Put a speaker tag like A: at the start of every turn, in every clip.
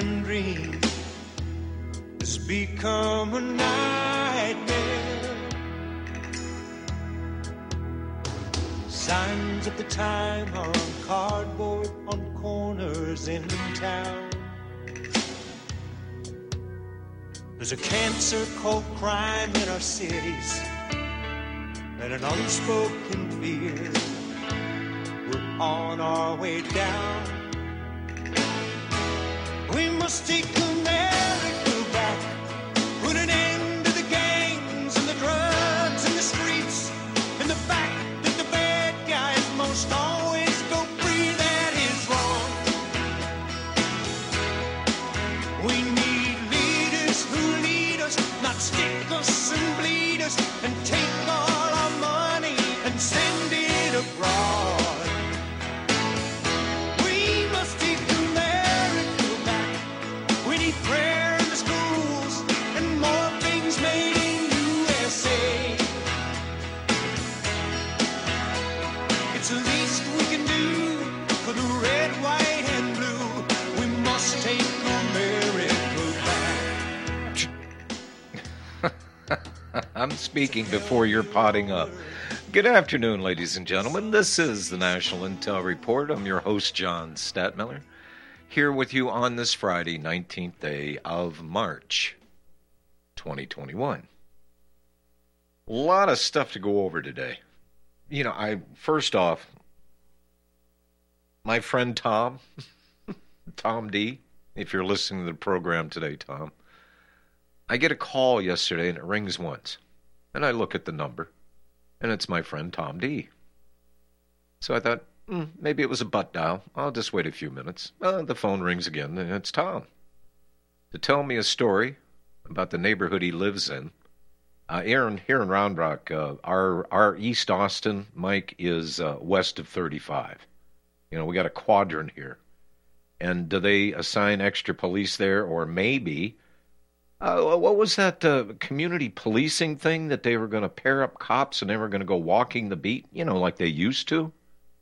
A: American dream has become a nightmare. Signs of the time are on cardboard on corners in town. There's a cancer called crime in our cities and an unspoken fear. We're on our way down. We must take America back, put an end to the gangs and the drugs and the streets, and the fact that the bad guys most always go free. That is wrong. We need leaders who lead us, not stick us and bleed us and take all our money and send it abroad. Prayer in the schools and more things made in USA. It's the least we can do for the red, white, and blue. We must take America back.
B: I'm speaking before you're potting up. Good afternoon, ladies and gentlemen. This is the National Intel Report. I'm your host, John Statmiller, here with you on this Friday, 19th day of March, 2021. A lot of stuff to go over today. You know, first off, my friend Tom, Tom D, if you're listening to the program today, Tom, I get a call yesterday and it rings once. And I look at the number, and it's my friend Tom D. So I thought, maybe it was a butt dial. I'll just wait a few minutes. The phone rings again, and it's Tom to tell me a story about the neighborhood he lives in. Here in Round Rock, our East Austin, Mike, is west of 35. You know, we got a quadrant here. And do they assign extra police there? Or maybe, what was that community policing thing that they were going to pair up cops and they were going to go walking the beat, you know, like they used to?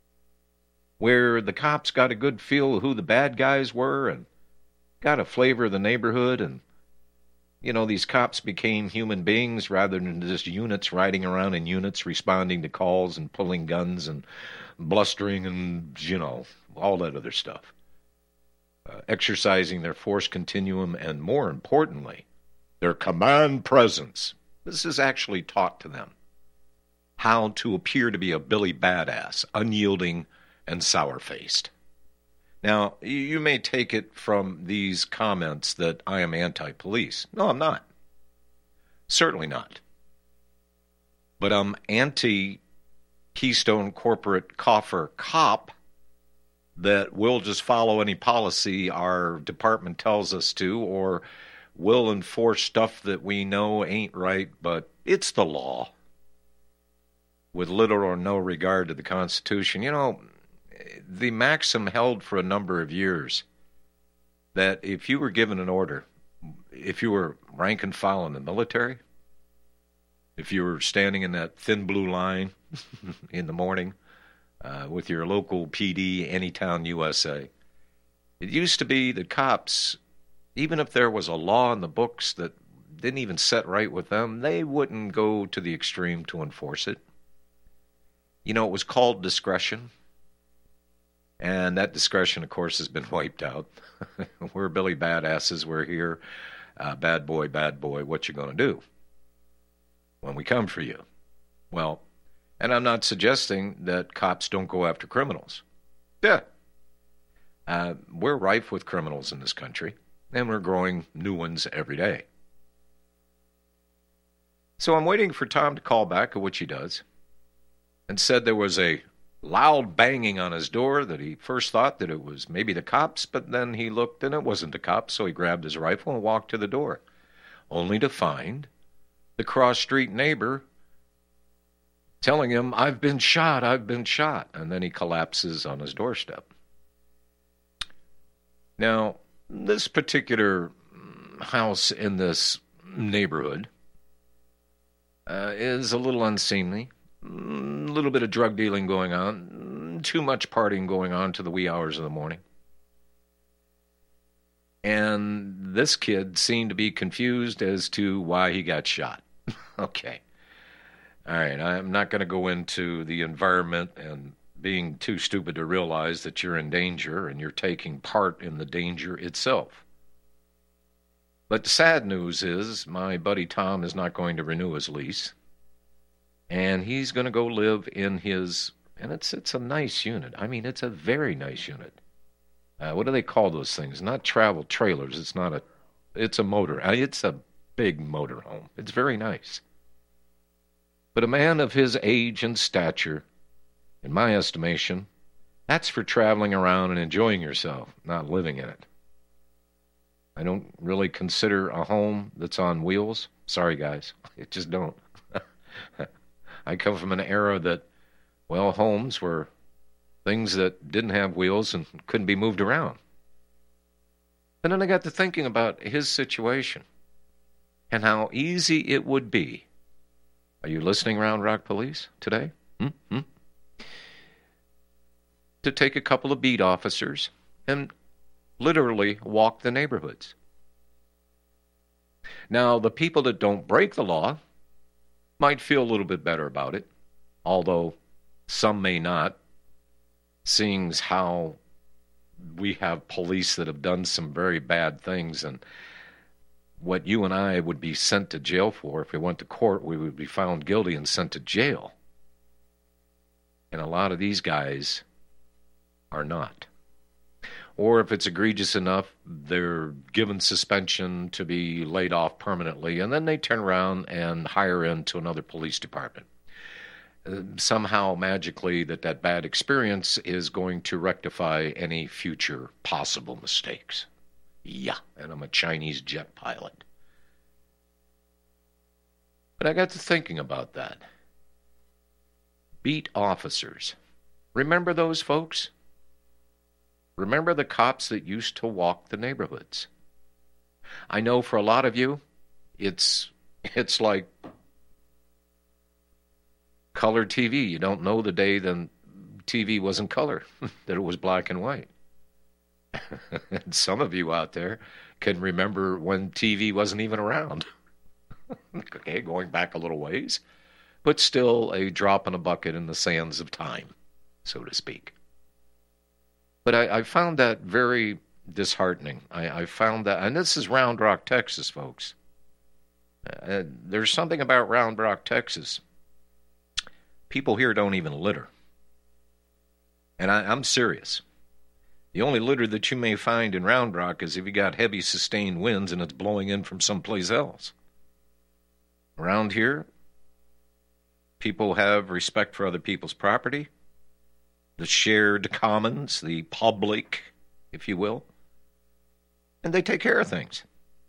B: Where the cops got a good feel of who the bad guys were and got a flavor of the neighborhood, and, you know, these cops became human beings rather than just units riding around in units responding to calls and pulling guns and blustering and, you know, all that other stuff. Exercising their force continuum and, more importantly, their command presence. This is actually taught to them. How to appear to be a Billy Badass, unyielding and sour-faced. Now, you may take it from these comments that I am anti-police. No, I'm not. Certainly not. But I'm anti-Keystone corporate coffer cop that will just follow any policy our department tells us to, or will enforce stuff that we know ain't right, but it's the law, with little or no regard to the Constitution. You know, the maxim held for a number of years that if you were given an order, if you were rank and file in the military, if you were standing in that thin blue line in the morning with your local PD, Anytown, USA, it used to be that cops, even if there was a law in the books that didn't even set right with them, they wouldn't go to the extreme to enforce it. You know, it was called discretion. And that discretion, of course, has been wiped out. We're Billy Badasses. We're here. Bad boy, what you going to do when we come for you? Well, and I'm not suggesting that cops don't go after criminals. Yeah. We're rife with criminals in this country, and we're growing new ones every day. So I'm waiting for Tom to call back, which he does, and said there was a loud banging on his door that he first thought that it was maybe the cops, but then he looked and it wasn't the cops, so he grabbed his rifle and walked to the door, only to find the cross-street neighbor telling him, I've been shot, and then he collapses on his doorstep. Now, this particular house in this neighborhood is a little unseemly. A little bit of drug dealing going on, too much partying going on to the wee hours of the morning. And this kid seemed to be confused as to why he got shot. Okay. All right. I'm not going to go into the environment and being too stupid to realize that you're in danger and you're taking part in the danger itself. But the sad news is my buddy Tom is not going to renew his lease. And he's going to go live in his, and it's a nice unit. I mean, it's a very nice unit. What do they call those things? Not travel trailers. It's a motor. It's a big motor home. It's very nice. But a man of his age and stature, in my estimation, that's for traveling around and enjoying yourself, not living in it. I don't really consider a home that's on wheels. Sorry, guys. I just don't. I come from an era that, well, homes were things that didn't have wheels and couldn't be moved around. And then I got to thinking about his situation and how easy it would be. Are you listening, Round Rock Police, today? To take a couple of beat officers and literally walk the neighborhoods. Now, the people that don't break the law might feel a little bit better about it, although some may not, seeing how we have police that have done some very bad things, and what you and I would be sent to jail for, if we went to court, we would be found guilty and sent to jail. And a lot of these guys are not. Or if it's egregious enough, they're given suspension to be laid off permanently, and then they turn around and hire into another police department. Somehow, magically, that bad experience is going to rectify any future possible mistakes. Yeah, and I'm a Chinese jet pilot. But I got to thinking about that. Beat officers. Remember those folks? Remember the cops that used to walk the neighborhoods? I know for a lot of you, it's like color TV. You don't know the day then TV wasn't color, that it was black and white. And some of you out there can remember when TV wasn't even around. Okay, going back a little ways, but still a drop in a bucket in the sands of time, so to speak. But I found that very disheartening. I found that, and this is Round Rock, Texas, folks. There's something about Round Rock, Texas. People here don't even litter. And I'm serious. The only litter that you may find in Round Rock is if you got heavy sustained winds and it's blowing in from someplace else. Around here, people have respect for other people's property, the shared commons, the public, if you will, and they take care of things.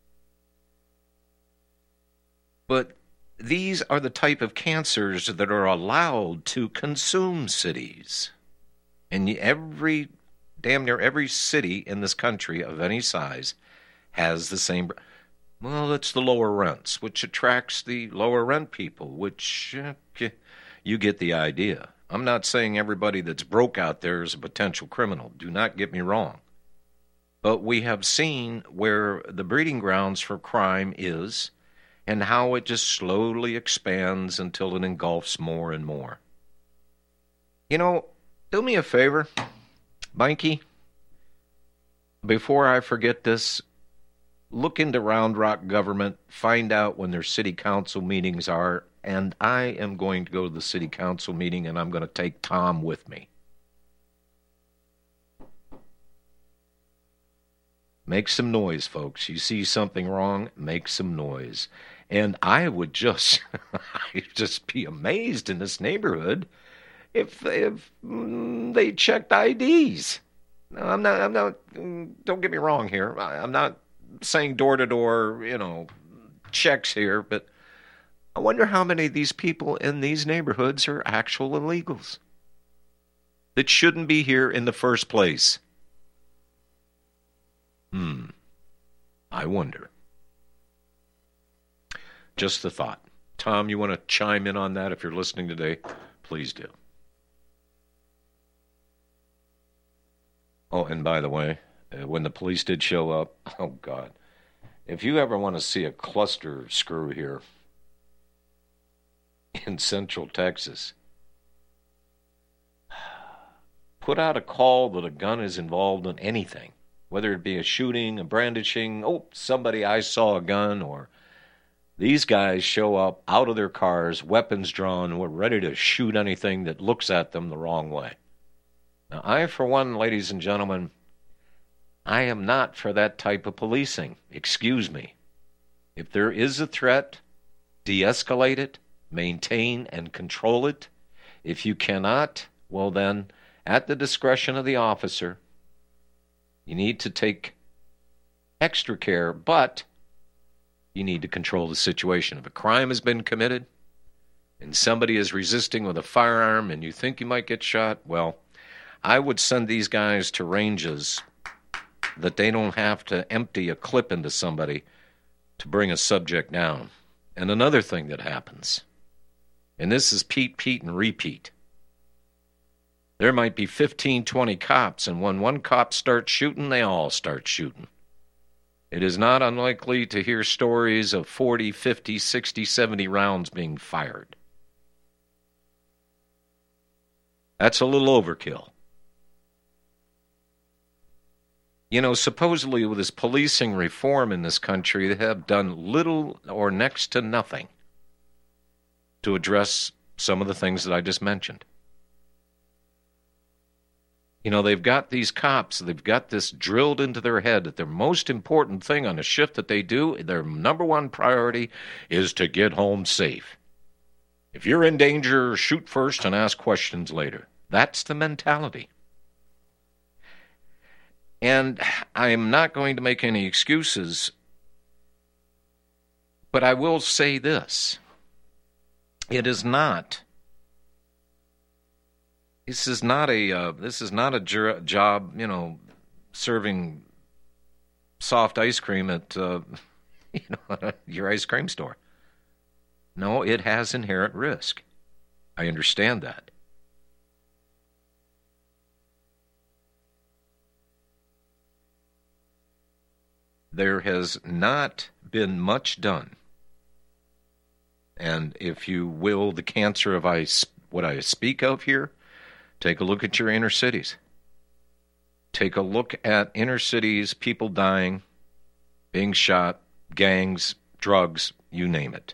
B: But these are the type of cancers that are allowed to consume cities. And damn near every city in this country of any size has the same. Well, it's the lower rents, which attracts the lower rent people, which you get the idea. I'm not saying everybody that's broke out there is a potential criminal. Do not get me wrong. But we have seen where the breeding grounds for crime is and how it just slowly expands until it engulfs more and more. You know, do me a favor, Mikey. Before I forget this, look into Round Rock government, find out when their city council meetings are, and I am going to go to the city council meeting, and I'm going to take Tom with me. Make some noise, folks. You see something wrong, make some noise. And I would just, I'd just be amazed in this neighborhood if they checked IDs. No, I'm not, don't get me wrong here. I'm not saying door-to-door, checks here, but I wonder how many of these people in these neighborhoods are actual illegals that shouldn't be here in the first place. I wonder. Just the thought. Tom, you want to chime in on that if you're listening today? Please do. Oh, and by the way, when the police did show up. Oh, God. If you ever want to see a cluster screw here in Central Texas, put out a call that a gun is involved in anything, whether it be a shooting, a brandishing, somebody, I saw a gun, or these guys show up out of their cars, weapons drawn, we're ready to shoot anything that looks at them the wrong way. Now, I, for one, ladies and gentlemen, I am not for that type of policing. Excuse me. If there is a threat, de-escalate it, maintain and control it. If you cannot, well then, at the discretion of the officer, you need to take extra care, but you need to control the situation. If a crime has been committed and somebody is resisting with a firearm and you think you might get shot, well, I would send these guys to ranges that they don't have to empty a clip into somebody to bring a subject down. And another thing that happens, and this is Pete, and repeat. There might be 15, 20 cops, and when one cop starts shooting, they all start shooting. It is not unlikely to hear stories of 40, 50, 60, 70 rounds being fired. That's a little overkill. You know, supposedly with this policing reform in this country, they have done little or next to nothing to address some of the things that I just mentioned. You know, they've got these cops, they've got this drilled into their head that their most important thing on a shift that they do, their number one priority is to get home safe. If you're in danger, shoot first and ask questions later. That's the mentality. And I am not going to make any excuses, but I will say this. This is not a job, you know, serving soft ice cream at your ice cream store. No, it has inherent risk. I understand that. There has not been much done. And if you will, the cancer of what I speak of here, take a look at your inner cities. Take a look at inner cities, people dying, being shot, gangs, drugs, you name it.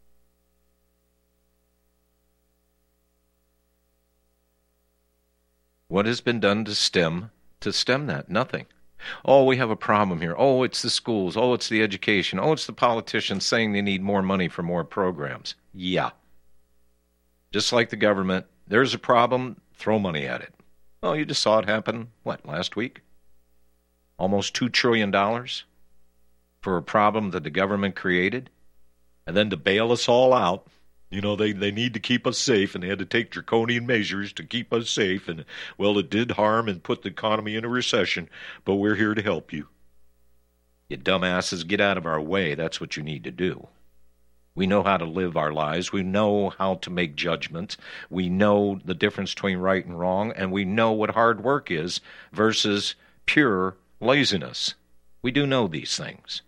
B: What has been done to stem that? Nothing. Oh, we have a problem here. Oh, it's the schools. Oh, it's the education. Oh, it's the politicians saying they need more money for more programs. Yeah. Just like the government, there's a problem, throw money at it. Oh, you just saw it happen, last week? Almost $2 trillion for a problem that the government created. And then to bail us all out, you know, they need to keep us safe, and they had to take draconian measures to keep us safe. And, well, it did harm and put the economy in a recession, but we're here to help you. You dumbasses, get out of our way. That's what you need to do. We know how to live our lives. We know how to make judgments. We know the difference between right and wrong, and we know what hard work is versus pure laziness. We do know these things.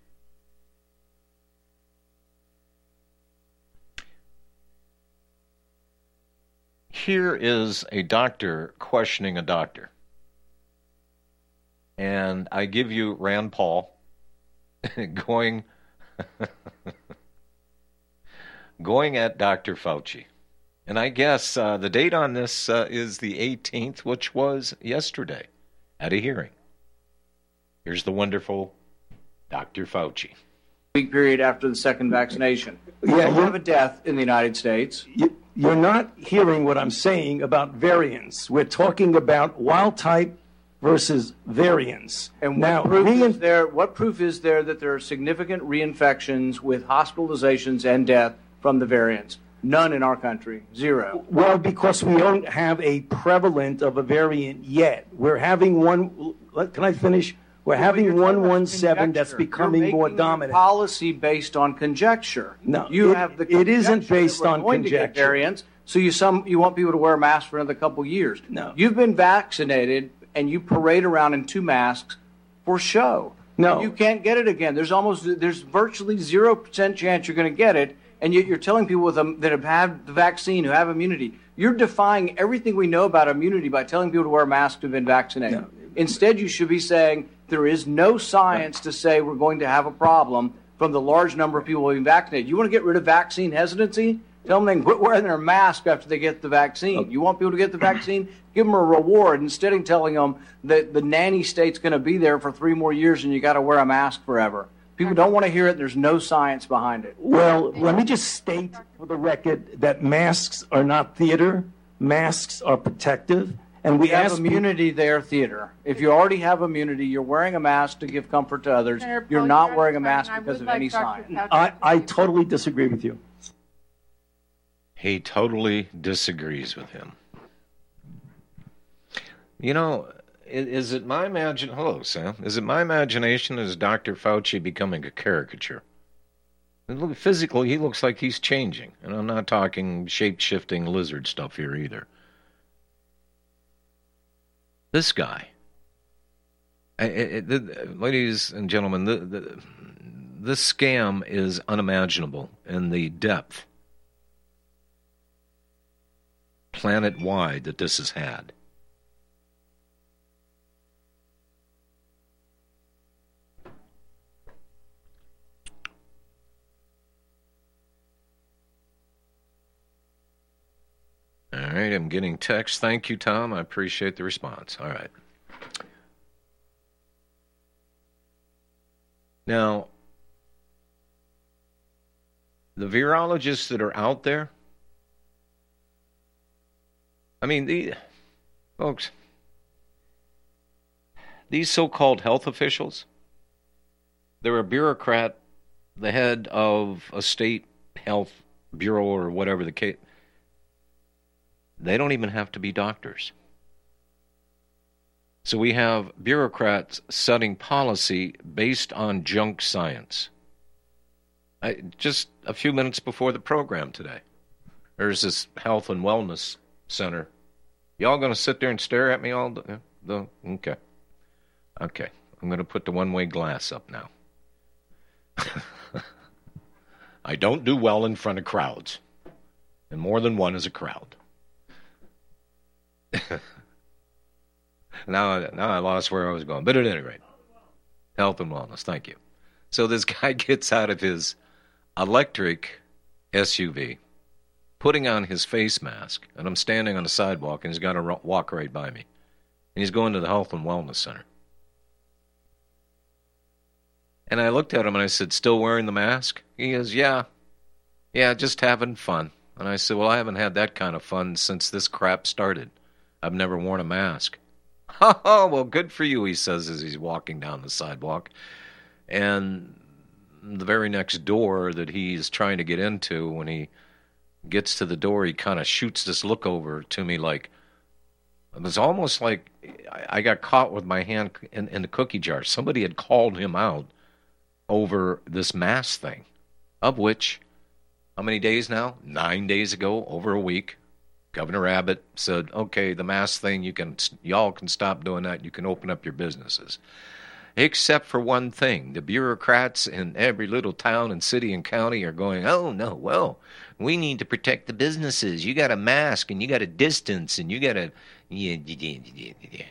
B: Here is a doctor questioning a doctor. And I give you Rand Paul going at Dr. Fauci. And I guess the date on this is the 18th, which was yesterday at a hearing. Here's the wonderful Dr. Fauci.
C: Week period after the second vaccination. We have a death in the United States.
D: You're not hearing what I'm saying about variants. We're talking about wild type versus variants.
C: And
D: now,
C: what proof is there that there are significant reinfections with hospitalizations and death from the variants? None in our country. Zero.
D: Well, because we don't have a prevalent of a variant yet. We're having one. Can I finish? We're having 117 that's becoming more dominant.
C: Policy based on conjecture.
D: No, it isn't based on conjecture.
C: Variants, so you want people to wear masks for another couple years.
D: No.
C: You've been vaccinated and you parade around in 2 masks for show.
D: No.
C: And you can't get it again. There's virtually 0% chance you're going to get it, and yet you're telling people that have had the vaccine, who have immunity. You're defying everything we know about immunity by telling people to wear masks who've been vaccinated.
D: Yeah.
C: Instead, you should be saying there is no science to say we're going to have a problem from the large number of people being vaccinated. You want to get rid of vaccine hesitancy? Tell them they can quit wearing their mask after they get the vaccine. You want people to get the vaccine? Give them a reward instead of telling them that the nanny state's going to be there for 3 more years and you got to wear a mask forever. People don't want to hear it. There's no science behind it.
D: Well, let me just state for the record that masks are not theater. Masks are protective. And we
C: have immunity there, theater. If you already have immunity, you're wearing a mask to give comfort to others. You're not wearing a mask because of any science.
D: I totally disagree with you.
B: He totally disagrees with him. You know, is it my imagination? Hello, Sam. Is it my imagination? Is Dr. Fauci becoming a caricature? Physically, he looks like he's changing. And I'm not talking shape-shifting lizard stuff here either. This guy. Ladies and gentlemen, this scam is unimaginable in the depth planet-wide that this has had. All right, I'm getting text. Thank you, Tom. I appreciate the response. All right. Now, the virologists that are out there, I mean, folks, these so-called health officials, they're a bureaucrat, the head of a state health bureau or whatever the case. They don't even have to be doctors. So we have bureaucrats setting policy based on junk science. Just a few minutes before the program today, there's this health and wellness center. Y'all going to sit there and stare at me all day? Okay. Okay. I'm going to put the one-way glass up now. I don't do well in front of crowds. And more than one is a crowd. Now I lost where I was going. But at any rate, health and wellness. Thank you. So this guy gets out of his electric SUV, putting on his face mask, and I'm standing on the sidewalk, and he's got to walk right by me. And he's going to the Health and Wellness Center. And I looked at him, and I said, still wearing the mask? He goes, yeah, just having fun. And I said, well, I haven't had that kind of fun since this crap started. I've never worn a mask. Oh, well, good for you, he says as he's walking down the sidewalk. And the very next door that he's trying to get into, when he gets to the door, he kind of shoots this look over to me like, it was almost like I got caught with my hand in the cookie jar. Somebody had called him out over this mask thing, of which, how many days now? 9 days ago, over a week, Governor Abbott said, okay, the mask thing, y'all can stop doing that. You can open up your businesses. Except for one thing. The bureaucrats in every little town and city and county are going, oh, no, well, we need to protect the businesses. You got a mask and you got a distance and you got a... You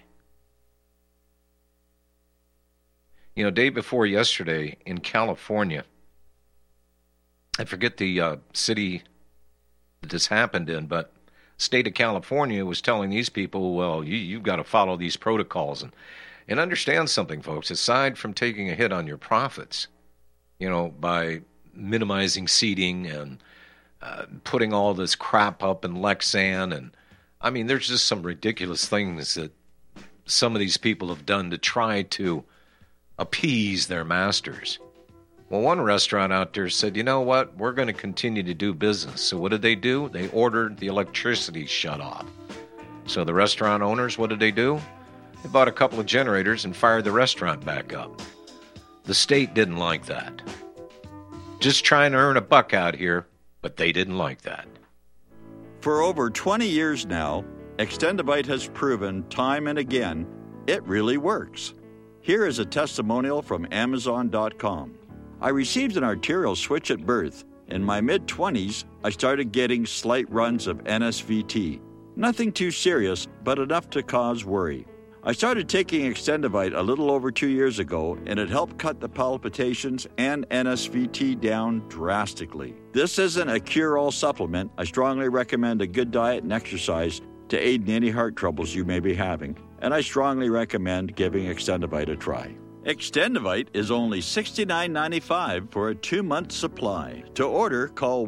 B: know, day before yesterday in California, I forget the city that this happened in, but state of California was telling these people, well, you've got to follow these protocols. And understand something, folks, aside from taking a hit on your profits, you know, by minimizing seating and putting all this crap up in Lexan. And, I mean, there's just some ridiculous things that some of these people have done to try to appease their masters. Well, one restaurant out there said, you know what, we're going to continue to do business. So what did they do? They ordered the electricity shut off. So the restaurant owners, what did they do? They bought a couple of generators and fired the restaurant back up. The state didn't like that. Just trying to earn a buck out here, but they didn't like that.
E: For over 20 years now, Extendovite has proven time and again it really works. Here is a testimonial from Amazon.com. I received an arterial switch at birth. In my mid-20s, I started getting slight runs of NSVT. Nothing too serious, but enough to cause worry. I started taking Extendivite a little over 2 years ago, and it helped cut the palpitations and NSVT down drastically. This isn't a cure-all supplement. I strongly recommend a good diet and exercise to aid in any heart troubles you may be having, and I strongly recommend giving Extendivite a try. Extendivite is only $69.95 for a 2-month supply. To order, call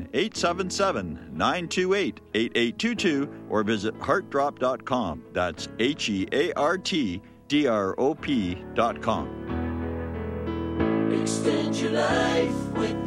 E: 1-877-928-8822 or visit heartdrop.com. That's HEARTDROP.com.
F: Extend your life with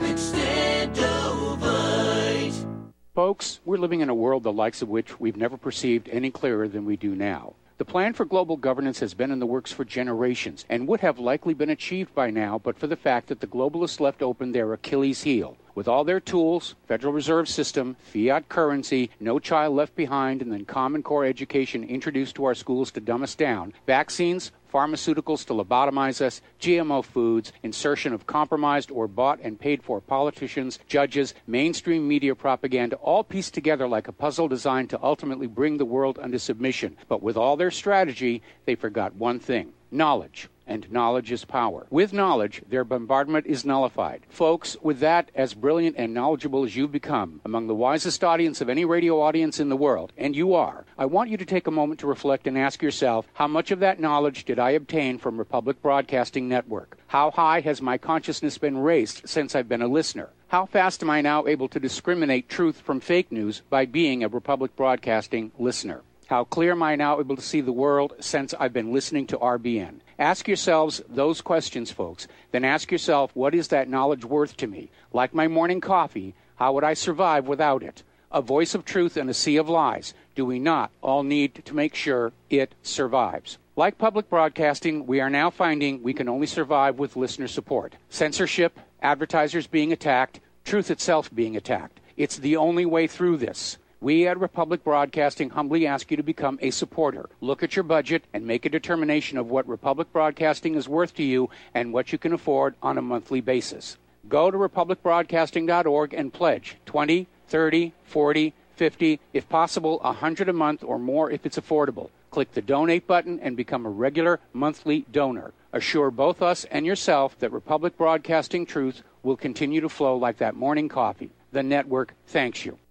F: Extendovite.
G: Folks, we're living in a world the likes of which we've never perceived any clearer than we do now. The plan for global governance has been in the works for generations and would have likely been achieved by now but for the fact that the globalists left open their Achilles heel. With all their tools, Federal Reserve System, fiat currency, no child left behind, and then Common Core education introduced to our schools to dumb us down, vaccines, pharmaceuticals to lobotomize us, GMO foods, insertion of compromised or bought and paid for politicians, judges, mainstream media propaganda, all pieced together like a puzzle designed to ultimately bring the world under submission. But with all their strategy, they forgot one thing: knowledge. And knowledge is power. With knowledge, their bombardment is nullified. Folks, with that, as brilliant and knowledgeable as you've become, among the wisest audience of any radio audience in the world, and you are, I want you to take a moment to reflect and ask yourself, how much of that knowledge did I obtain from Republic Broadcasting Network? How high has my consciousness been raised since I've been a listener? How fast am I now able to discriminate truth from fake news by being a Republic Broadcasting listener? How clear am I now able to see the world since I've been listening to RBN? Ask yourselves those questions, folks. Then ask yourself, what is that knowledge worth to me? Like my morning coffee, how would I survive without it? A voice of truth in a sea of lies. Do we not all need to make sure it survives? Like public broadcasting, we are now finding we can only survive with listener support. Censorship, advertisers being attacked, truth itself being attacked. It's the only way through this. We at Republic Broadcasting humbly ask you to become a supporter. Look at your budget and make a determination of what Republic Broadcasting is worth to you and what you can afford on a monthly basis. Go to republicbroadcasting.org and pledge $20, $30, $40, $50, if possible, $100 a month or more if it's affordable. Click the donate button and become a regular monthly donor. Assure both us and yourself that Republic Broadcasting truth will continue to flow like that morning coffee. The network thanks you.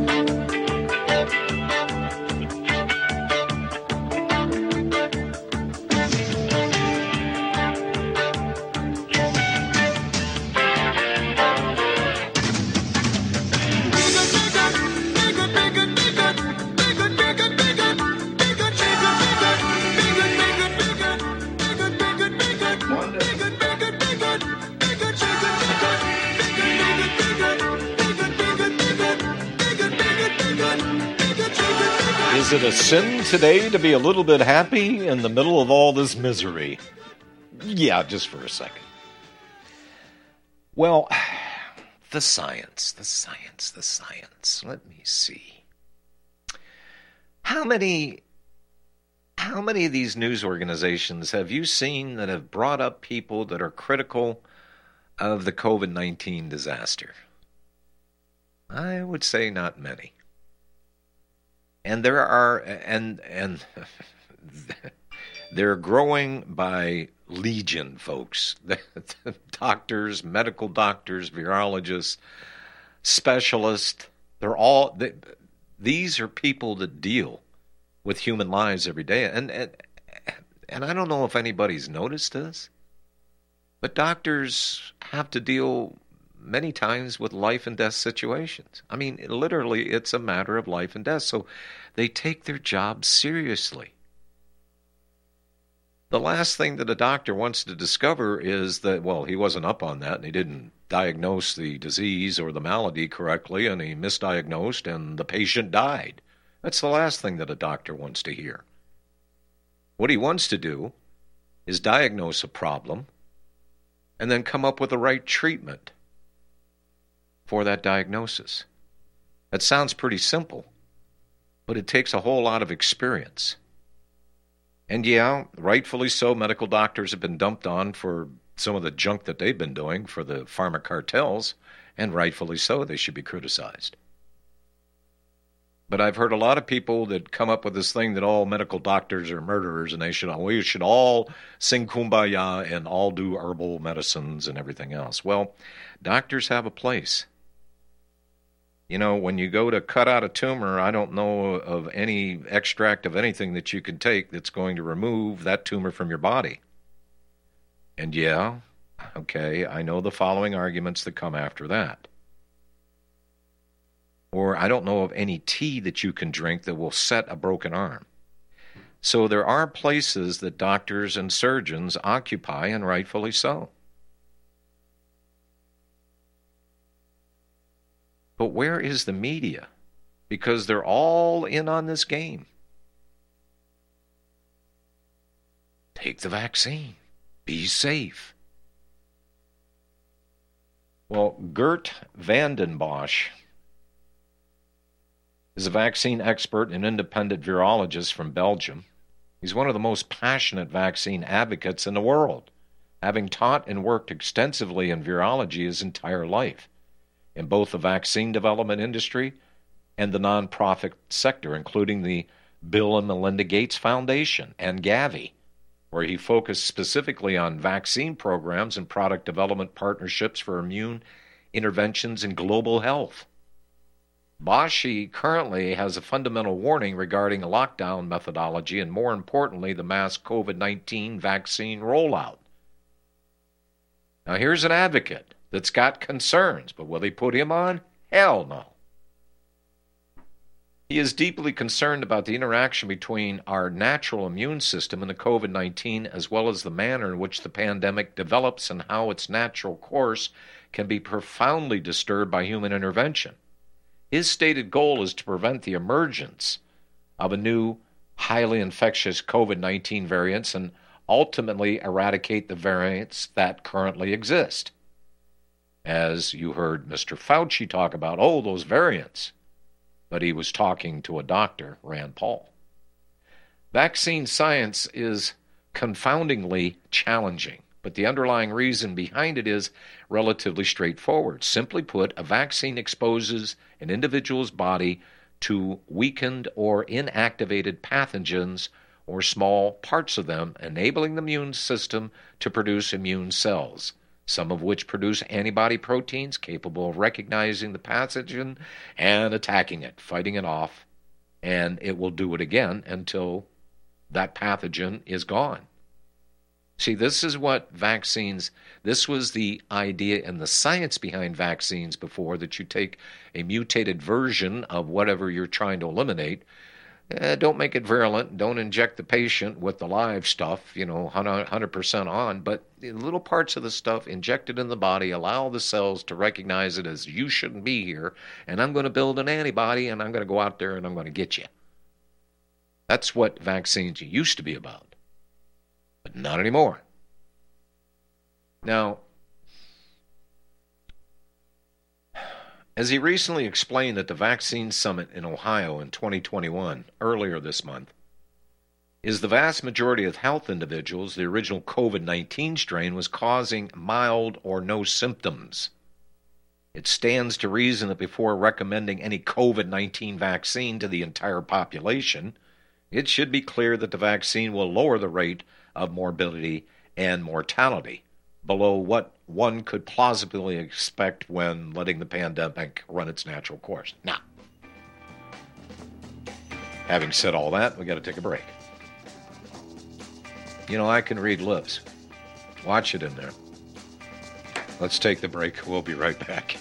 B: Is it a sin today to be a little bit happy in the middle of all this misery? Yeah, just for a second. Well, the science. Let me see. How many of these news organizations have you seen that have brought up people that are critical of the COVID-19 disaster? I would say not many. And there are, and they're growing by legion, folks. Doctors, medical doctors, virologists, specialists, these are people that deal with human lives every day. And I don't know if anybody's noticed this, but doctors have to deal many times with life and death situations. I mean, literally, it's a matter of life and death. So they take their job seriously. The last thing that a doctor wants to discover is that, well, he wasn't up on that and he didn't diagnose the disease or the malady correctly and he misdiagnosed and the patient died. That's the last thing that a doctor wants to hear. What he wants to do is diagnose a problem and then come up with the right treatment for that diagnosis. That sounds pretty simple, but it takes a whole lot of experience. And yeah, rightfully so, medical doctors have been dumped on for some of the junk that they've been doing for the pharma cartels, and rightfully so, they should be criticized. But I've heard a lot of people that come up with this thing that all medical doctors are murderers and we should all sing Kumbaya and all do herbal medicines and everything else. Well, doctors have a place. You know, when you go to cut out a tumor, I don't know of any extract of anything that you can take that's going to remove that tumor from your body. And yeah, okay, I know the following arguments that come after that. Or I don't know of any tea that you can drink that will set a broken arm. So there are places that doctors and surgeons occupy, and rightfully so. But where is the media? Because they're all in on this game. Take the vaccine. Be safe. Well, Gert Vanden Bosch is a vaccine expert and independent virologist from Belgium. He's one of the most passionate vaccine advocates in the world, having taught and worked extensively in virology his entire life, in both the vaccine development industry and the nonprofit sector, including the Bill and Melinda Gates Foundation and Gavi, where he focused specifically on vaccine programs and product development partnerships for immune interventions in global health. Bosch currently has a fundamental warning regarding a lockdown methodology and, more importantly, the mass COVID-19 vaccine rollout. Now, here's an advocate that's got concerns, but will they put him on? Hell no. He is deeply concerned about the interaction between our natural immune system and the COVID-19, as well as the manner in which the pandemic develops and how its natural course can be profoundly disturbed by human intervention. His stated goal is to prevent the emergence of a new, highly infectious COVID-19 variants and ultimately eradicate the variants that currently exist. As you heard Mr. Fauci talk about, those variants. But he was talking to a doctor, Rand Paul. Vaccine science is confoundingly challenging, but the underlying reason behind it is relatively straightforward. Simply put, a vaccine exposes an individual's body to weakened or inactivated pathogens or small parts of them, enabling the immune system to produce immune cells, some of which produce antibody proteins capable of recognizing the pathogen and attacking it, fighting it off, and it will do it again until that pathogen is gone. See, this is what vaccines, this was the idea and the science behind vaccines before, that you take a mutated version of whatever you're trying to eliminate. Don't make it virulent. Don't inject the patient with the live stuff, 100% on. But the little parts of the stuff injected in the body allow the cells to recognize it as, you shouldn't be here, and I'm going to build an antibody, and I'm going to go out there and I'm going to get you. That's what vaccines used to be about. But not anymore. Now, as he recently explained at the Vaccine Summit in Ohio in 2021, earlier this month, is the vast majority of health individuals, the original COVID-19 strain was causing mild or no symptoms. It stands to reason that before recommending any COVID-19 vaccine to the entire population, it should be clear that the vaccine will lower the rate of morbidity and mortality below what one could plausibly expect when letting the pandemic run its natural course. Now, having said all that, we got to take a break. I can read lips. Watch it in there. Let's take the break. We'll be right back.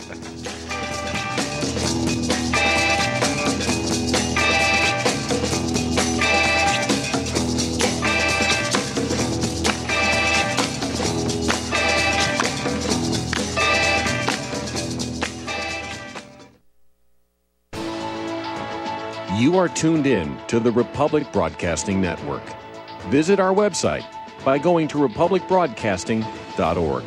H: You are tuned in to the Republic Broadcasting Network. Visit our website by going to republicbroadcasting.org.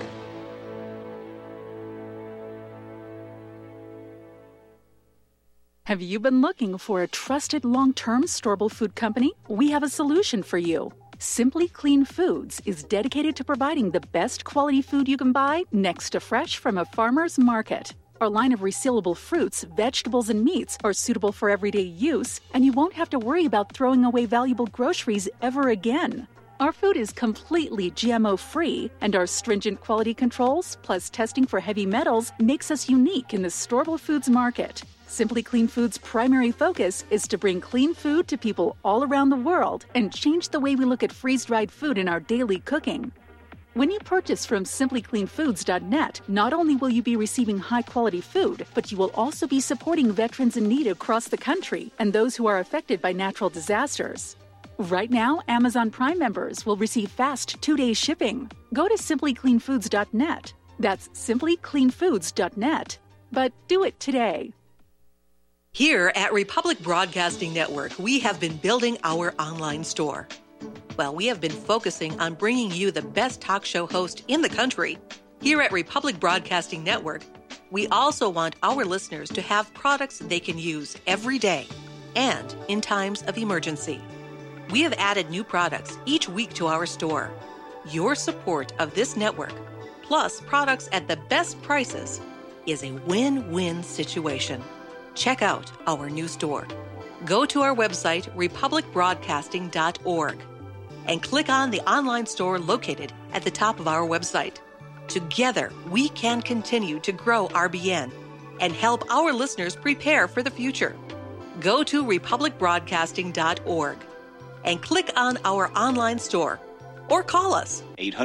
I: Have you been looking for a trusted long-term storable food company? We have a solution for you. Simply Clean Foods is dedicated to providing the best quality food you can buy next to fresh from a farmer's market. Our line of resealable fruits, vegetables, and meats are suitable for everyday use, and you won't have to worry about throwing away valuable groceries ever again. Our food is completely GMO-free, and our stringent quality controls, plus testing for heavy metals, makes us unique in the storable foods market. Simply Clean Foods' primary focus is to bring clean food to people all around the world and change the way we look at freeze-dried food in our daily cooking. When you purchase from simplycleanfoods.net, not only will you be receiving high-quality food, but you will also be supporting veterans in need across the country and those who are affected by natural disasters. Right now, Amazon Prime members will receive fast 2-day shipping. Go to simplycleanfoods.net. That's simplycleanfoods.net. But do it today.
J: Here at Republic Broadcasting Network, we have been building our online store. Well, we have been focusing on bringing you the best talk show host in the country. Here at Republic Broadcasting Network, we also want our listeners to have products they can use every day and in times of emergency. We have added new products each week to our store. Your support of this network, plus products at the best prices, is a win-win situation. Check out our new store. Go to our website, republicbroadcasting.org, and click on the online store located at the top of our website. Together, we can continue to grow RBN and help our listeners prepare for the future. Go to republicbroadcasting.org and click on our online store or call us.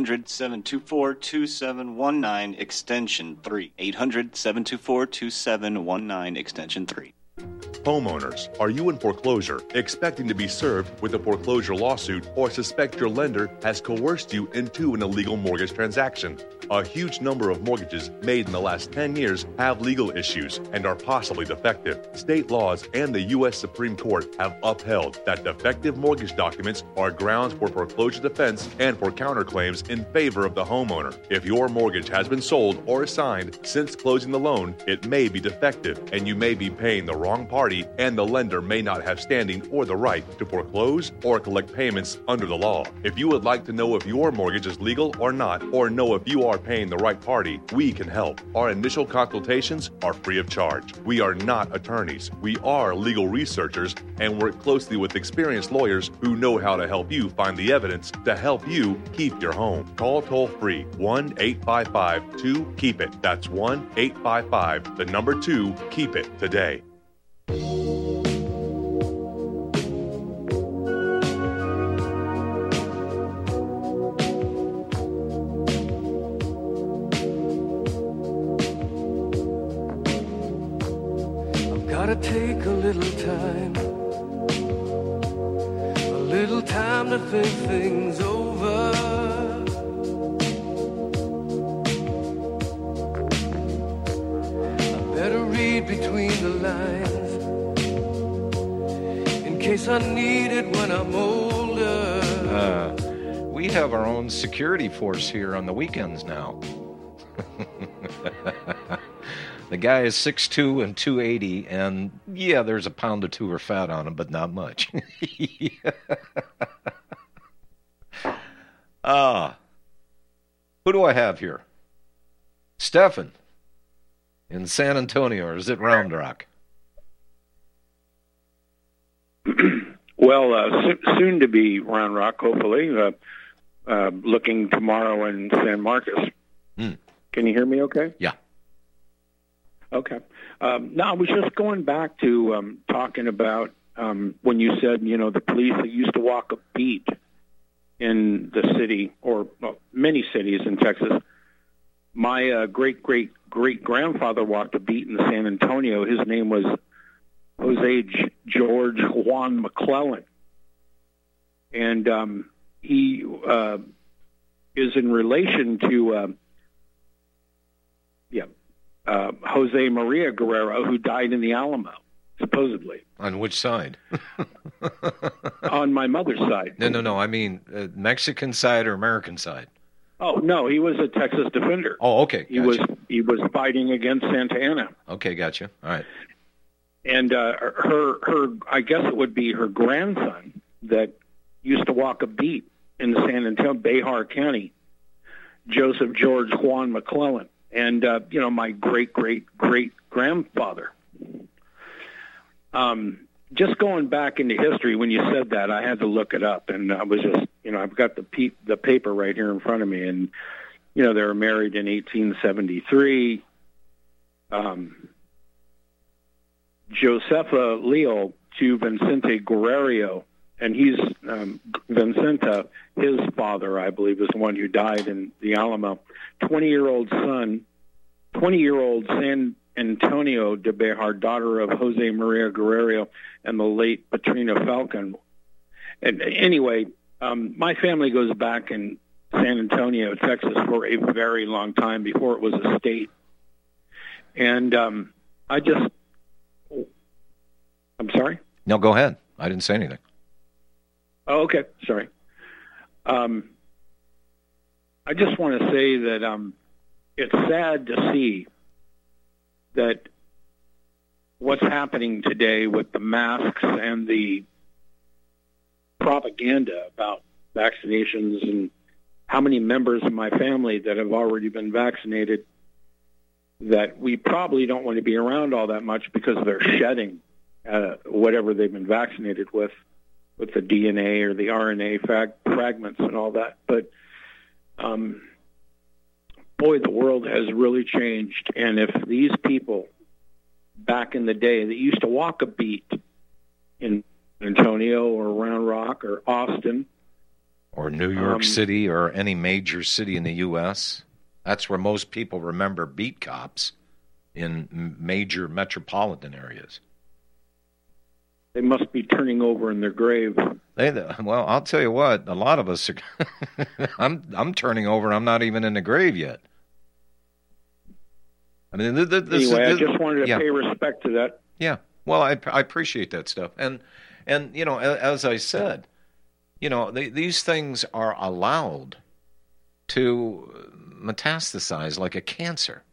K: 800-724-2719, extension 3. 800-724-2719, extension 3.
L: Homeowners, are you in foreclosure, expecting to be served with a foreclosure lawsuit, or suspect your lender has coerced you into an illegal mortgage transaction? A huge number of mortgages made in the last 10 years have legal issues and are possibly defective. State laws and the U.S. Supreme Court have upheld that defective mortgage documents are grounds for foreclosure defense and for counterclaims in favor of the homeowner. If your mortgage has been sold or assigned since closing the loan, it may be defective, and you may be paying the wrong party, and the lender may not have standing or the right to foreclose or collect payments under the law. If you would like to know if your mortgage is legal or not, or know if you are paying the right party, we can help. Our initial consultations are free of charge. We are not attorneys. We are legal researchers and work closely with experienced lawyers who know how to help you find the evidence to help you keep your home. Call toll-free 1-855-2-KEEP-IT. That's 1-855-2-KEEP-IT today.
M: Gotta take a little time to think things over. I better read between the lines in case I need it when I'm older.
B: We have our own security force here on the weekends now. The guy is 6'2" and 280, and yeah, there's a pound or two of fat on him, but not much. Who do I have here? Stefan in San Antonio, or is it Round Rock?
N: Well, soon to be Round Rock, hopefully. Looking tomorrow in San Marcos. Can you hear me okay?
B: Yeah.
N: Okay. No, I was just going back to talking about when you said, the police that used to walk a beat in the city, or many cities in Texas. My great-great-great-grandfather walked a beat in San Antonio. His name was Jose George Juan McClellan. And he is in relation to Jose Maria Guerrero, who died in the Alamo, supposedly.
B: On which side?
N: On my mother's side.
B: No. I mean, Mexican side or American side?
N: Oh, no, he was a Texas defender.
B: Oh, okay.
N: He was fighting against Santa Anna.
B: Okay, gotcha. All right.
N: And her, I guess it would be her grandson that used to walk a beat in San Antonio, Behar County, Joseph George Juan McClellan, and my great grandfather. Just going back into history, when you said that, I had to look it up, and I was just, I've got the paper right here in front of me, and they were married in 1873. Josefa Leo to Vicente Guerrero, and he's Vicenta, his father, I believe, is the one who died in the Alamo. 20-year-old San Antonio de Behar, daughter of Jose Maria Guerrero and the late Patrina Falcon. And anyway, my family goes back in San Antonio, Texas, for a very long time before it was a state. And I'm sorry?
B: No, go ahead. I didn't say anything.
N: Oh, okay. Sorry. I just want to say that it's sad to see that what's happening today with the masks and the propaganda about vaccinations and how many members of my family that have already been vaccinated, that we probably don't want to be around all that much because they're shedding whatever they've been vaccinated with the DNA or the RNA fragments and all that. But boy, the world has really changed. And if these people back in the day that used to walk a beat in Antonio or Round Rock or Austin
B: or New York City or any major city in the U.S., that's where most people remember beat cops, in major metropolitan areas.
N: They must be turning over in their grave.
B: Well, I'll tell you what, a lot of us are I'm turning over, I'm not even in the grave yet. I mean,
N: anyway, I just wanted to pay respect to that.
B: Yeah, well, I appreciate that stuff. And as I said, these things are allowed to metastasize like a cancer.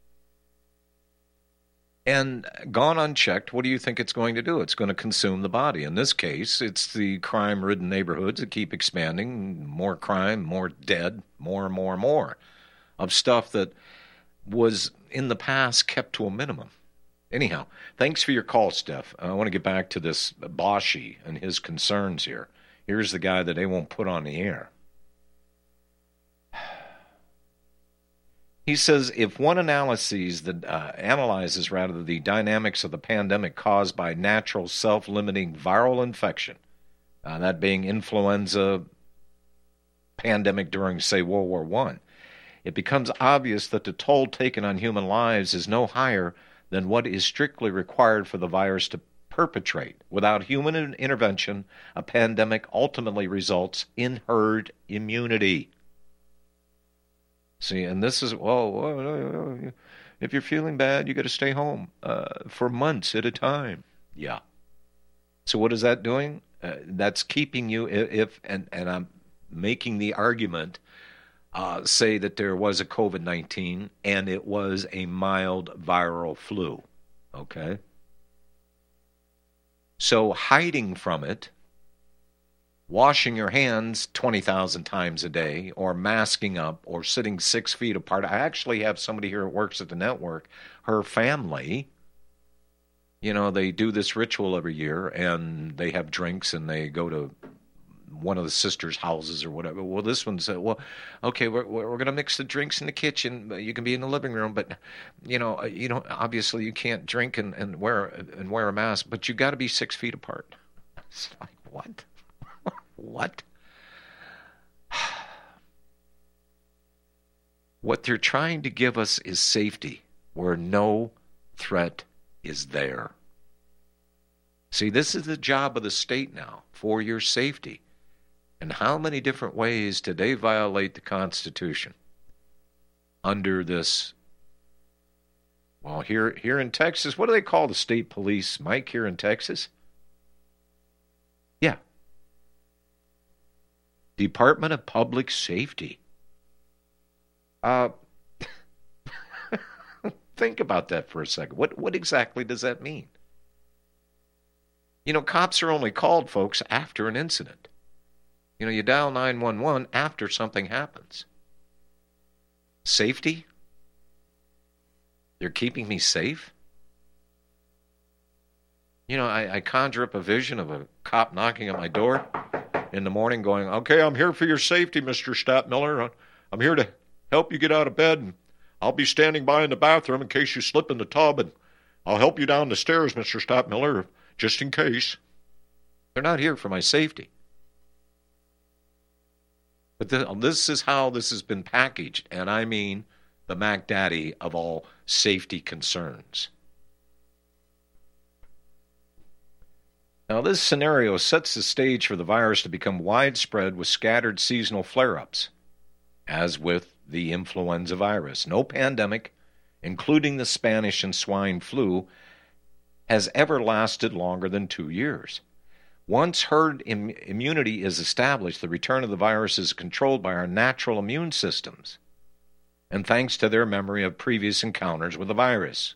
B: And gone unchecked, what do you think it's going to do? It's going to consume the body. In this case, it's the crime-ridden neighborhoods that keep expanding. More crime, more dead, more of stuff that was in the past kept to a minimum. Anyhow, thanks for your call, Steph. I want to get back to this Boshi and his concerns here. Here's the guy that they won't put on the air. He says, if one analyzes the dynamics of the pandemic caused by natural self-limiting viral infection, that being influenza pandemic during, say, World War I, it becomes obvious that the toll taken on human lives is no higher than what is strictly required for the virus to perpetrate. Without human intervention, a pandemic ultimately results in herd immunity. See, and this is, if you're feeling bad, you got to stay home for months at a time. Yeah. So what is that doing? That's keeping you, and I'm making the argument, say that there was a COVID-19 and it was a mild viral flu. Okay? So hiding from it, washing your hands 20,000 times a day, or masking up, or sitting 6 feet apart. I actually have somebody here that works at the network. Her family, they do this ritual every year, and they have drinks, and they go to one of the sisters' houses or whatever. Well, this one said, okay, we're going to mix the drinks in the kitchen. You can be in the living room, but obviously you can't drink and wear a mask, but you got to be 6 feet apart. It's like, what? What? What they're trying to give us is safety where no threat is there. See, this is the job of the state now, for your safety. And how many different ways did they violate the Constitution under this? Well, here in Texas, what do they call the state police, Mike, here in Texas? Yeah. Department of Public Safety. Think about that for a second. What exactly does that mean? You know, cops are only called, folks, after an incident. You know, you dial 911 after something happens. Safety? They're keeping me safe? You know, I conjure up a vision of a cop knocking at my door in the morning going, okay, I'm here for your safety, Mr. Stadtmiller. I'm here to help you get out of bed, and I'll be standing by in the bathroom in case you slip in the tub, and I'll help you down the stairs, Mr. Stadtmiller, just in case. They're not here for my safety. But this is how this has been packaged, and I mean the Mac Daddy of all safety concerns. Now, this scenario sets the stage for the virus to become widespread with scattered seasonal flare-ups, as with the influenza virus. No pandemic, including the Spanish and swine flu, has ever lasted longer than 2 years. Once herd immunity is established, the return of the virus is controlled by our natural immune systems, and thanks to their memory of previous encounters with the virus.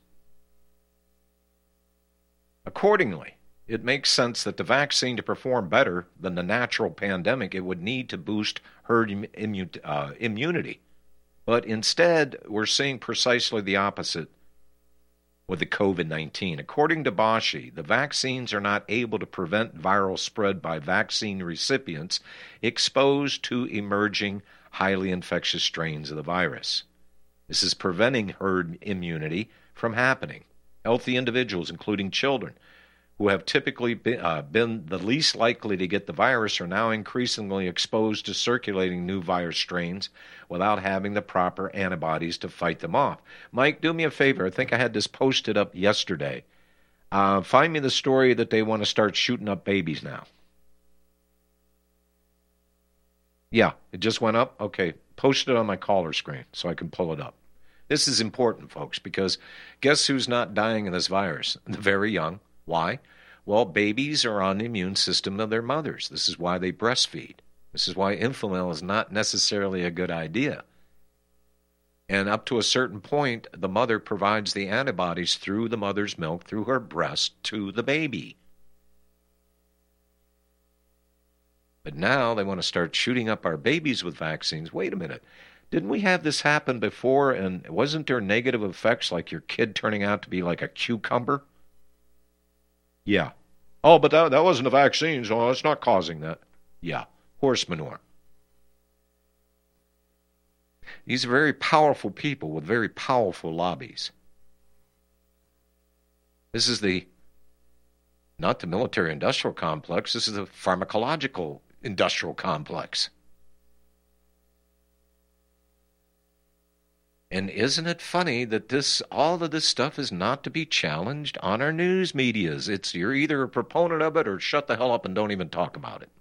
B: Accordingly, it makes sense that the vaccine to perform better than the natural pandemic, it would need to boost herd immunity. But instead, we're seeing precisely the opposite with the COVID-19. According to Boshi, the vaccines are not able to prevent viral spread by vaccine recipients exposed to emerging highly infectious strains of the virus. This is preventing herd immunity from happening. Healthy individuals, including children, who have typically been the least likely to get the virus, are now increasingly exposed to circulating new virus strains without having the proper antibodies to fight them off. Mike, do me a favor. I think I had this posted up yesterday. Find me the story that they want to start shooting up babies now. Yeah, it just went up? Okay, post it on my caller screen so I can pull it up. This is important, folks, because guess who's not dying of this virus? The very young. Why? Well, babies are on the immune system of their mothers. This is why they breastfeed. This is why Inflamil is not necessarily a good idea. And up to a certain point, the mother provides the antibodies through the mother's milk, through her breast, to the baby. But now they want to start shooting up our babies with vaccines. Wait a minute. Didn't we have this happen before, and wasn't there negative effects like your kid turning out to be like a cucumber? Yeah. Oh, but that wasn't a vaccine, so it's not causing that. Yeah. Horse manure. These are very powerful people with very powerful lobbies. This is not the military-industrial complex, this is the pharmacological industrial complex. And isn't it funny that all of this stuff is not to be challenged on our news medias? You're either a proponent of it or shut the hell up and don't even talk about it.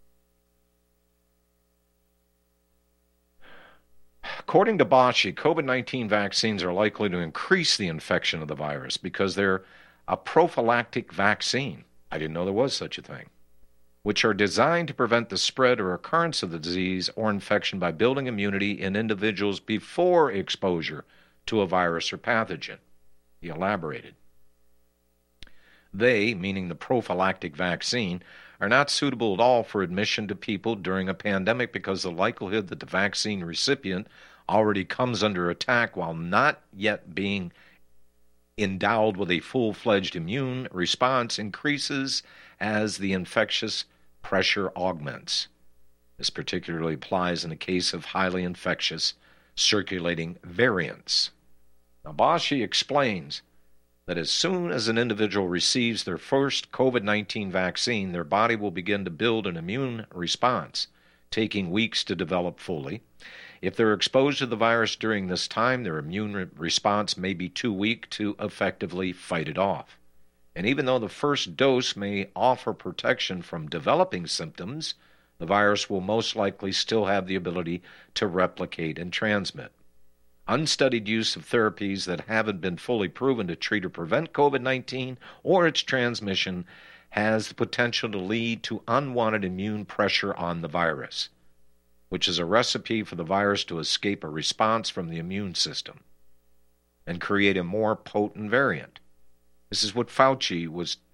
B: According to Boshi, COVID-19 vaccines are likely to increase the infection of the virus because they're a prophylactic vaccine. I didn't know there was such a thing. Which are designed to prevent the spread or occurrence of the disease or infection by building immunity in individuals before exposure to a virus or pathogen. He elaborated. They, meaning the prophylactic vaccine, are not suitable at all for admission to people during a pandemic because the likelihood that the vaccine recipient already comes under attack while not yet being endowed with a full-fledged immune response increases as the infectious pressure augments. This particularly applies in the case of highly infectious circulating variants. Now, Boshi explains that as soon as an individual receives their first COVID-19 vaccine, their body will begin to build an immune response, taking weeks to develop fully. If they're exposed to the virus during this time, their immune response may be too weak to effectively fight it off. And even though the first dose may offer protection from developing symptoms, the virus will most likely still have the ability to replicate and transmit. Unstudied use of therapies that haven't been fully proven to treat or prevent COVID-19 or its transmission has the potential to lead to unwanted immune pressure on the virus, which is a recipe for the virus to escape a response from the immune system and create a more potent variant. This is what Fauci was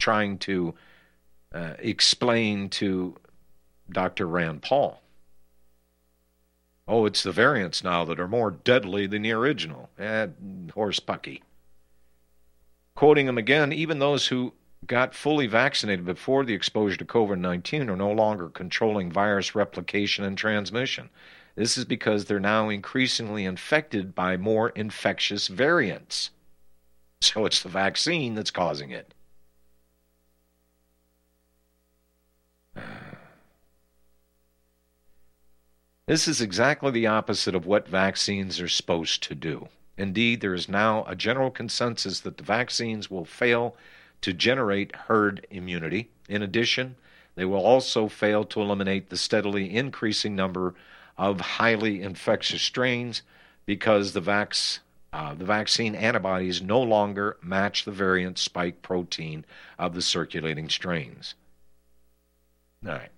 B: trying to explain to Dr. Rand Paul. Oh, it's the variants now that are more deadly than the original. Horse pucky. Quoting him again, even those who got fully vaccinated before the exposure to COVID-19 are no longer controlling virus replication and transmission. This is because they're now increasingly infected by more infectious variants. So it's the vaccine that's causing it. This is exactly the opposite of what vaccines are supposed to do. Indeed, there is now a general consensus that the vaccines will fail to generate herd immunity. In addition, they will also fail to eliminate the steadily increasing number of highly infectious strains because the vaccine antibodies no longer match the variant spike protein of the circulating strains. All right.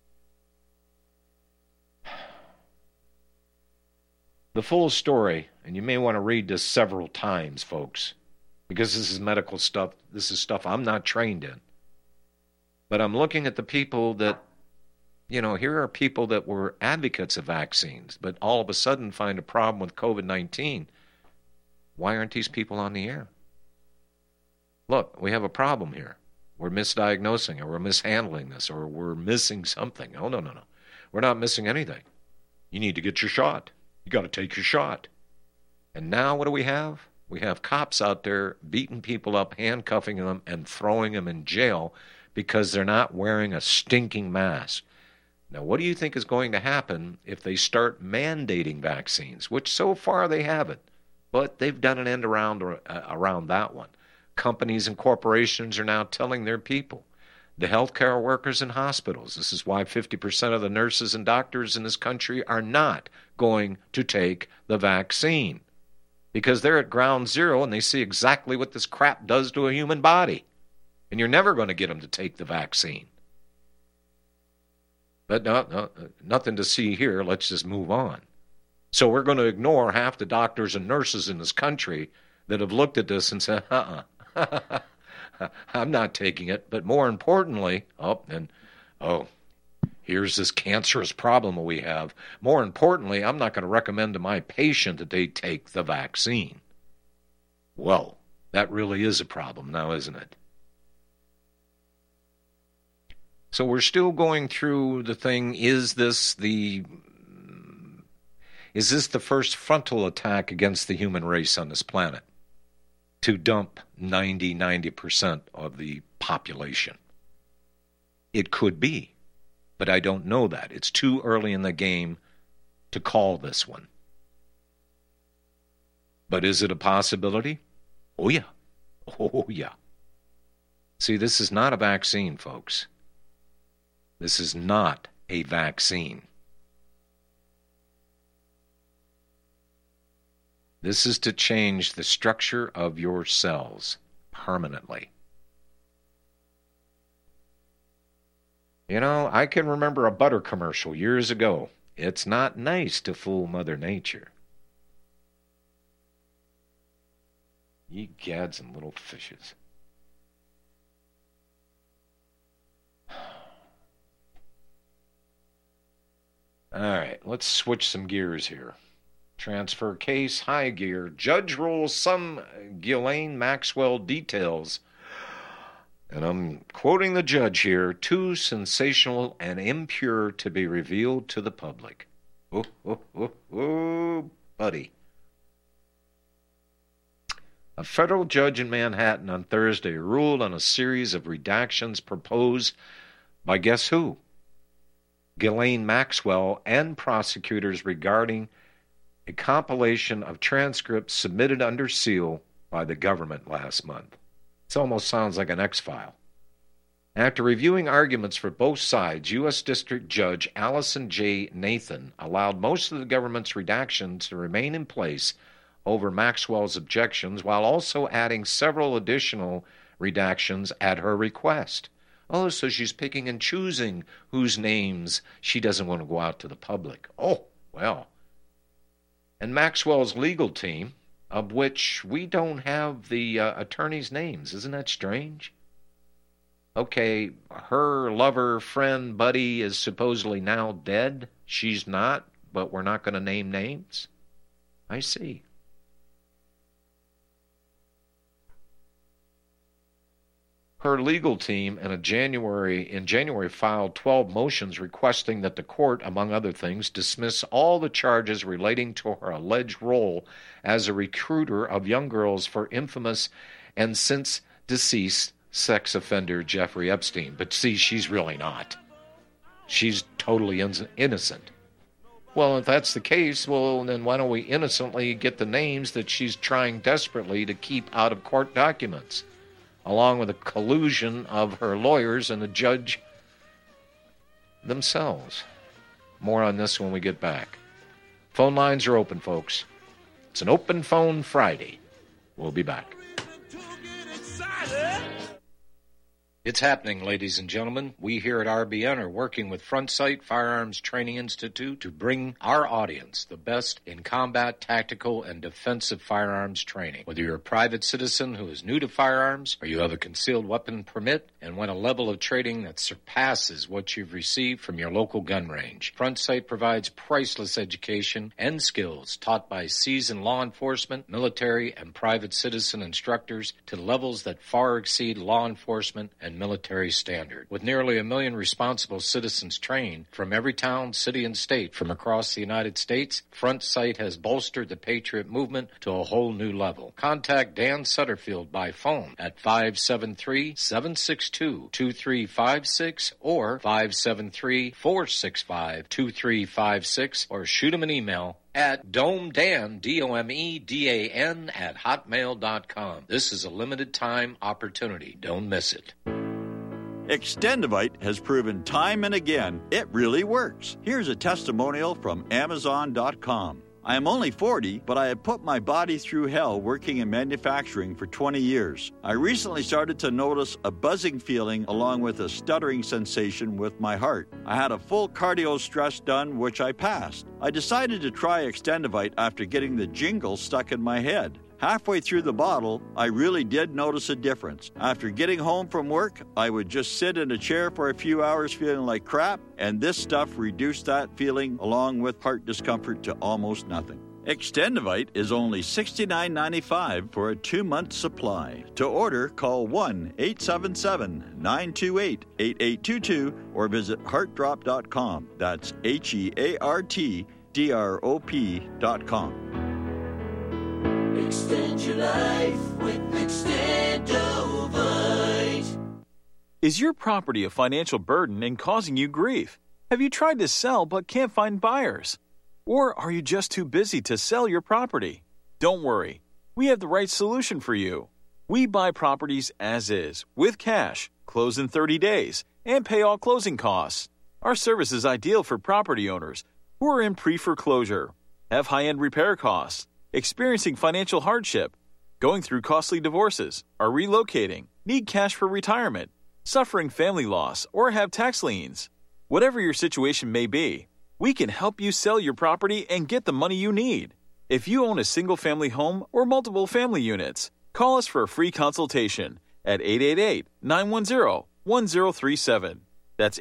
B: The full story, and you may want to read this several times, folks, because this is medical stuff. This is stuff I'm not trained in. But I'm looking at the people that, here are people that were advocates of vaccines, but all of a sudden find a problem with COVID-19. Why aren't these people on the air? Look, we have a problem here. We're misdiagnosing, or we're mishandling this, or we're missing something. Oh, no. We're not missing anything. You need to get your shot. You got to take your shot. And now what do we have? We have cops out there beating people up, handcuffing them, and throwing them in jail because they're not wearing a stinking mask. Now, what do you think is going to happen if they start mandating vaccines, which so far they haven't, but they've done an end around that one. Companies and corporations are now telling their people, the healthcare workers in hospitals, this is why 50% of the nurses and doctors in this country are not going to take the vaccine, because they're at ground zero and they see exactly what this crap does to a human body. And you're never going to get them to take the vaccine. But no, nothing to see here. Let's just move on. So we're going to ignore half the doctors and nurses in this country that have looked at this and said, I'm not taking it. But more importantly, here's this cancerous problem we have. More importantly, I'm not going to recommend to my patient that they take the vaccine. Well, that really is a problem now, isn't it? So we're still going through the thing, is this the first frontal attack against the human race on this planet? To dump 90% of the population. It could be, but I don't know that. It's too early in the game to call this one. But is it a possibility? Oh, yeah. Oh, yeah. See, this is not a vaccine, folks. This is not a vaccine. This is to change the structure of your cells permanently. I can remember a butter commercial years ago. It's not nice to fool Mother Nature. Ye gads and little fishes. All right, let's switch some gears here. Transfer case, high gear. Judge rules some Ghislaine Maxwell details. And I'm quoting the judge here, too sensational and impure to be revealed to the public. Oh, buddy. A federal judge in Manhattan on Thursday ruled on a series of redactions proposed by guess who? Ghislaine Maxwell and prosecutors regarding a compilation of transcripts submitted under seal by the government last month. This almost sounds like an X-file. After reviewing arguments for both sides, U.S. District Judge Allison J. Nathan allowed most of the government's redactions to remain in place over Maxwell's objections, while also adding several additional redactions at her request. Oh, so she's picking and choosing whose names she doesn't want to go out to the public. Oh, well. And Maxwell's legal team, of which we don't have the attorneys' names. Isn't that strange? okay, her lover, friend, buddy is supposedly now dead. She's not, but we're not going to name names. I see. Her legal team in January filed 12 motions requesting that the court, among other things, dismiss all the charges relating to her alleged role as a recruiter of young girls for infamous and since deceased sex offender Jeffrey Epstein. But see, she's really not. She's totally innocent. Well, if that's the case, well, then why don't we innocently get the names that she's trying desperately to keep out of court documents, along with the collusion of her lawyers and the judge themselves. More on this when we get back. Phone lines are open, folks. It's an open phone Friday. We'll be back. It's happening, ladies and gentlemen. We here at RBN are working with Front Sight Firearms Training Institute to bring our audience the best in combat, tactical, and defensive firearms training. Whether you're a private citizen who is new to firearms, or you have a concealed weapon permit and want a level of training that surpasses what you've received from your local gun range, Front Sight provides priceless education and skills taught by seasoned law enforcement, military, and private citizen instructors to levels that far exceed law enforcement and military standard. With nearly 1 million responsible citizens trained from every town, city, and state from across the United States, Front Sight has bolstered the Patriot movement to a whole new level. Contact Dan Sutterfield by phone at 573-762-2356 or 573-465-2356 or shoot him an email at domedan, DOMEDAN, at hotmail.com. This is a limited time opportunity. Don't miss it.
E: Extendivite has proven time and again it really works. Here's a testimonial from Amazon.com. I am only 40, but I have put my body through hell working in manufacturing for 20 years. I recently started to notice a buzzing feeling along with a stuttering sensation with my heart. I had a full cardio stress done, which I passed. I decided to try Extendivite after getting the jingle stuck in my head. Halfway through the bottle, I really did notice a difference. After getting home from work, I would just sit in a chair for a few hours feeling like crap, and this stuff reduced that feeling along with heart discomfort to almost nothing. Extendivite is only $69.95 for a 2-month supply. To order, call 1-877-928-8822 or visit heartdrop.com. That's HEARTDROP.com.
F: Extend your life with Extendovite.
O: Is your property a financial burden and causing you grief? Have you tried to sell but can't find buyers? Or are you just too busy to sell your property? Don't worry. We have the right solution for you. We buy properties as is, with cash, close in 30 days, and pay all closing costs. Our service is ideal for property owners who are in pre-foreclosure, have high-end repair costs, experiencing financial hardship, going through costly divorces, are relocating, need cash for retirement, suffering family loss, or have tax liens. Whatever your situation may be, we can help you sell your property and get the money you need. If you own a single-family home or multiple family units, call us for a free consultation at 888-910-1037. That's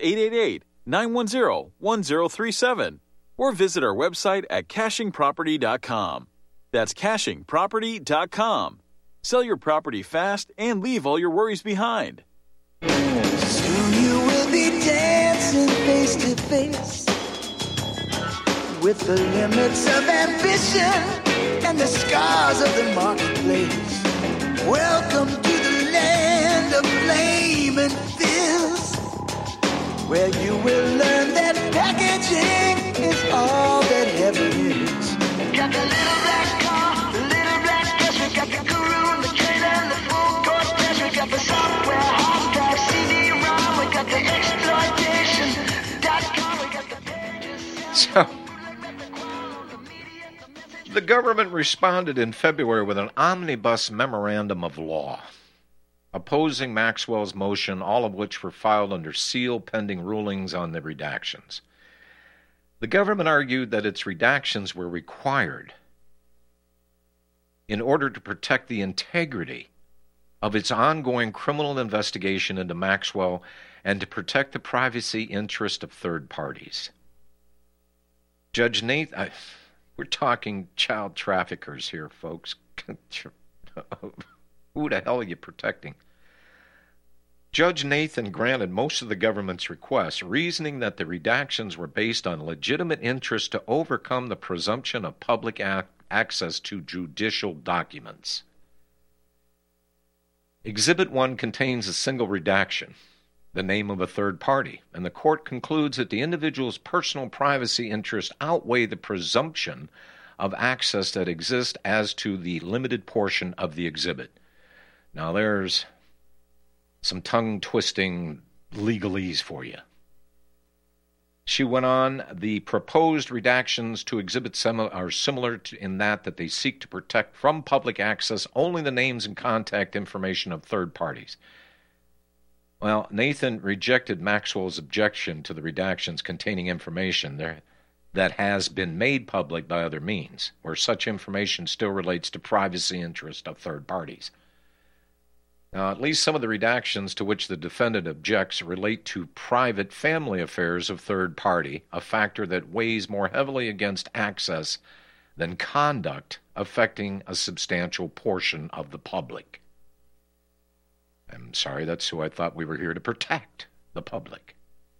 O: 888-910-1037. Or visit our website at cashingproperty.com. That's cashingproperty.com. Sell your property fast and leave all your worries behind.
F: Soon you will be dancing face to face with the limits of ambition and the scars of the marketplace. Welcome to the land of flame and fizz, where you will learn that packaging is all that heaven is. Got the little black car, the little black dress, we got the guru, the trailer, and the full course test, we got the software, hard drive, CD-ROM, we got the exploitation.com, we got the pages.
B: So, the government responded in February with an omnibus memorandum of law opposing Maxwell's motion, all of which were filed under seal pending rulings on the redactions. The government argued that its redactions were required in order to protect the integrity of its ongoing criminal investigation into Maxwell and to protect the privacy interest of third parties. Judge Nathan, we're talking child traffickers here, folks. Who the hell are you protecting? Judge Nathan granted most of the government's requests, reasoning that the redactions were based on legitimate interest to overcome the presumption of public access to judicial documents. Exhibit 1 contains a single redaction, the name of a third party, and the court concludes that the individual's personal privacy interests outweigh the presumption of access that exists as to the limited portion of the exhibit. Now there's some tongue-twisting legalese for you. She went on, the proposed redactions to Exhibit are similar in that they seek to protect from public access only the names and contact information of third parties. Well, Nathan rejected Maxwell's objection to the redactions containing information that has been made public by other means, where such information still relates to privacy interest of third parties. Now, at least some of the redactions to which the defendant objects relate to private family affairs of third party, a factor that weighs more heavily against access than conduct affecting a substantial portion of the public. I'm sorry, that's who I thought we were here to protect, the public.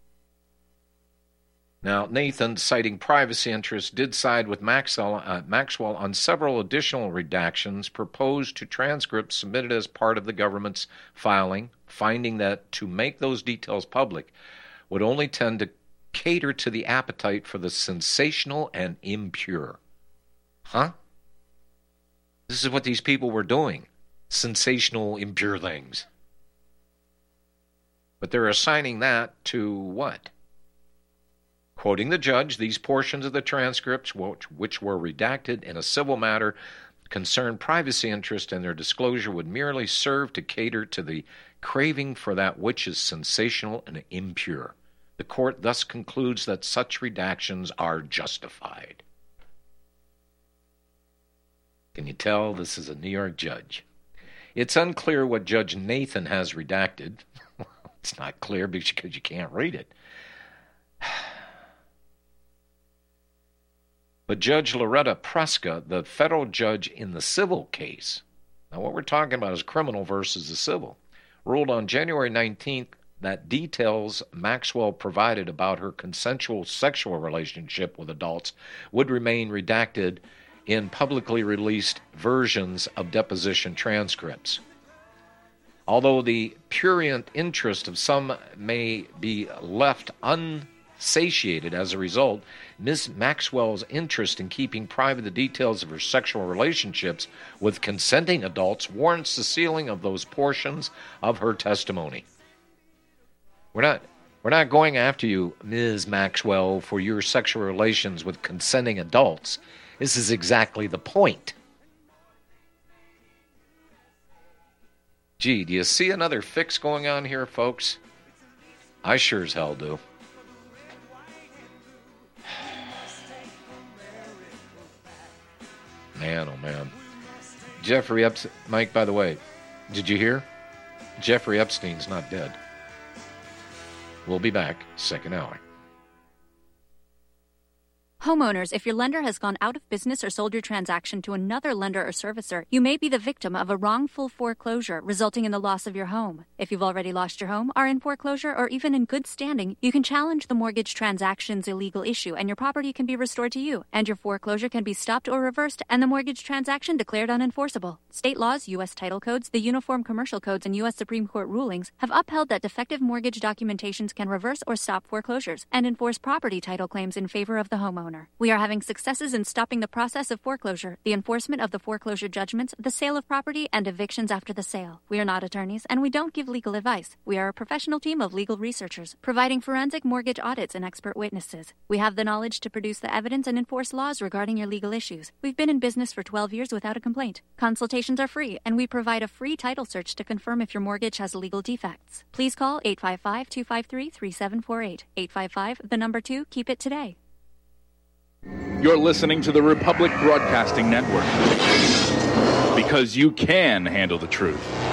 B: Now, Nathan, citing privacy interests, did side with Maxwell on several additional redactions proposed to transcripts submitted as part of the government's filing, finding that to make those details public would only tend to cater to the appetite for the sensational and impure. Huh? This is what these people were doing. Sensational, impure things. But they're assigning that to what? Quoting the judge, these portions of the transcripts, which were redacted in a civil matter, concern privacy interest, and their disclosure would merely serve to cater to the craving for that which is sensational and impure. The court thus concludes that such redactions are justified. Can you tell this is a New York judge? It's unclear what Judge Nathan has redacted. It's not clear because you can't read it. But Judge Loretta Preska, the federal judge in the civil case, now what we're talking about is criminal versus the civil, ruled on January 19th that details Maxwell provided about her consensual sexual relationship with adults would remain redacted in publicly released versions of deposition transcripts. Although the prurient interest of some may be left unsatiated as a result, Ms. Maxwell's interest in keeping private the details of her sexual relationships with consenting adults warrants the sealing of those portions of her testimony. We're not going after you, Ms. Maxwell, for your sexual relations with consenting adults. This is exactly the point. Gee, do you see another fix going on here, folks? I sure as hell do. Man, oh man. Jeffrey Epstein, Mike, by the way, did you hear? Jeffrey Epstein's not dead. We'll be back, second hour.
P: Homeowners, if your lender has gone out of business or sold your transaction to another lender or servicer, you may be the victim of a wrongful foreclosure, resulting in the loss of your home. If you've already lost your home, are in foreclosure, or even in good standing, you can challenge the mortgage transaction's illegal issue, and your property can be restored to you, and your foreclosure can be stopped or reversed, and the mortgage transaction declared unenforceable. State laws, U.S. title codes, the Uniform Commercial Codes, and U.S. Supreme Court rulings have upheld that defective mortgage documentations can reverse or stop foreclosures and enforce property title claims in favor of the homeowner. We are having successes in stopping the process of foreclosure, the enforcement of the foreclosure judgments, the sale of property, and evictions after the sale. We are not attorneys, and we don't give legal advice. We are a professional team of legal researchers, providing forensic mortgage audits and expert witnesses. We have the knowledge to produce the evidence and enforce laws regarding your legal issues. We've been in business for 12 years without a complaint. Consultations are free, and we provide a free title search to confirm if your mortgage has legal defects. Please call 855-253-3748. 855, 2, keep it today.
Q: You're listening to the Republic Broadcasting Network, because you can handle the truth.